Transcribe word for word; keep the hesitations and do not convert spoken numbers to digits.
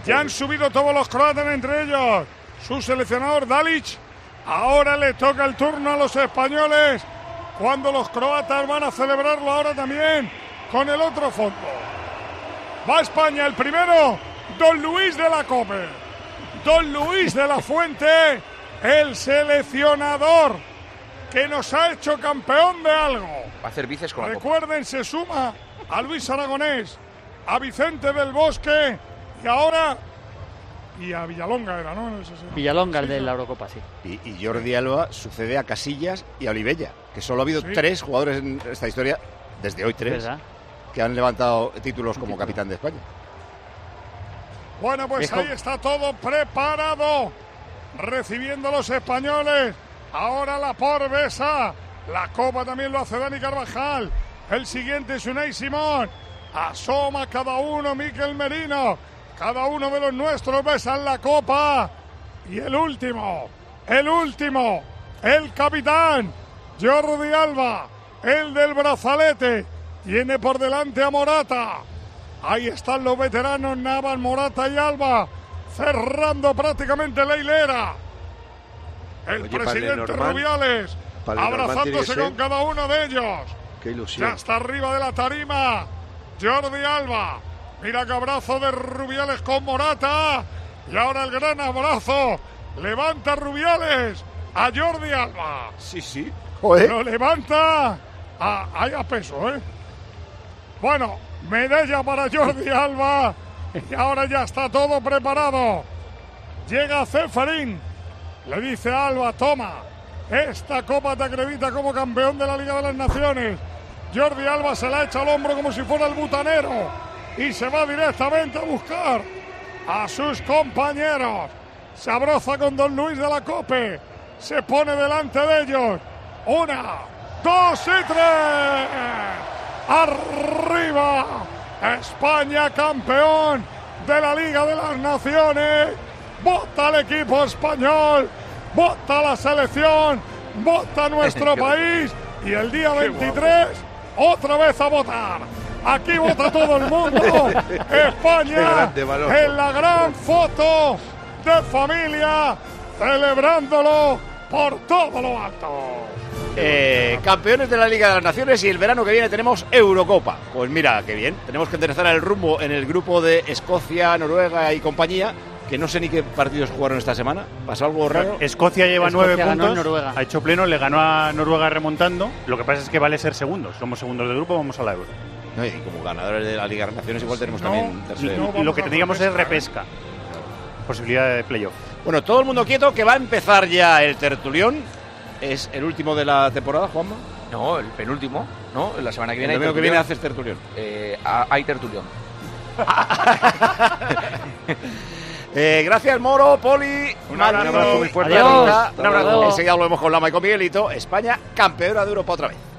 Ya han subido todos los croatas, entre ellos su seleccionador Dalic. Ahora le toca el turno a los españoles, cuando los croatas van a celebrarlo ahora también con el otro fondo. Va España, el primero, Don Luis de la Cope. Don Luis de la Fuente, el seleccionador que nos ha hecho campeón de algo. Va a hacer bices con la Copa. Recuerden, se suma a Luis Aragonés, a Vicente del Bosque y ahora... Y a Villalonga era, ¿no? Ese, ese, Villalonga, sí, el de ¿no? la Eurocopa, sí. Y, y Jordi Alba sucede a Casillas y a Olivella, que solo ha habido Sí. tres jugadores en esta historia, desde hoy tres, ¿Verdad? que han levantado títulos como capitán de España. Bueno, pues Dejo. ahí está todo preparado. Recibiendo los españoles. Ahora la Porvesa. La Copa también lo hace Dani Carvajal. El siguiente es Unai Simón. Asoma cada uno, Miquel Merino. Cada uno de los nuestros besan la Copa. Y el último, el último, el capitán, Jordi Alba, el del brazalete. Tiene por delante a Morata. Ahí están los veteranos Navas, Morata y Alba, cerrando prácticamente la hilera. El Oye, presidente para Lenormand, Rubiales, para Lenormand abrazándose tiene que con ser. cada uno de ellos. Qué ilusión. Ya está arriba de la tarima Jordi Alba. Mira qué abrazo de Rubiales con Morata. Y ahora el gran abrazo. Levanta Rubiales a Jordi Alba. Sí, sí. Lo levanta a, ahí a peso, ¿eh? Bueno, medalla para Jordi Alba. Y ahora ya está todo preparado. Llega Ceferín. Le dice a Alba, toma, esta copa te acredita como campeón de la Liga de las Naciones. Jordi Alba se la echa al hombro como si fuera el butanero y se va directamente a buscar a sus compañeros. Se abraza con Don Luis de la Cope. Se pone delante de ellos. Una, dos y tres. Arriba. España campeón de la Liga de las Naciones. Vota el equipo español. Vota la selección. Vota nuestro país. Y el día veintitrés, otra vez a votar. Aquí vota todo el mundo. España en la gran foto de familia, celebrándolo por todo lo alto. Eh, campeones de la Liga de las Naciones, y el verano que viene tenemos Eurocopa. Pues mira, qué bien. Tenemos que enderezar el rumbo en el grupo de Escocia, Noruega y compañía, que no sé ni qué partidos jugaron esta semana. ¿Pasó algo raro? Escocia lleva Escocia nueve ganó en puntos, Noruega. ha hecho pleno, le ganó a Noruega remontando. Lo que pasa es que vale ser segundos. Somos segundos del grupo, vamos a la Euro. No, y como ganadores de la Liga de las Naciones igual tenemos No, también Y, tercer. no, y lo que vamos a tendríamos es repesca, repesca. Posibilidad de playoff. Bueno, todo el mundo quieto, que va a empezar ya el tertulión. Es el último de la temporada, Juanma. No, el penúltimo, ¿no? La semana que El viene hay domingo que tertulión. viene haces tertulión. Eh, a- hay tertulión. Eh, gracias, Moro, Poli, Un Manu, abrazo muy fuerte. Marita. Adiós. Un abrazo. Hasta luego. Enseguida volvemos con Lama y con Miguelito. España, campeona de Europa otra vez.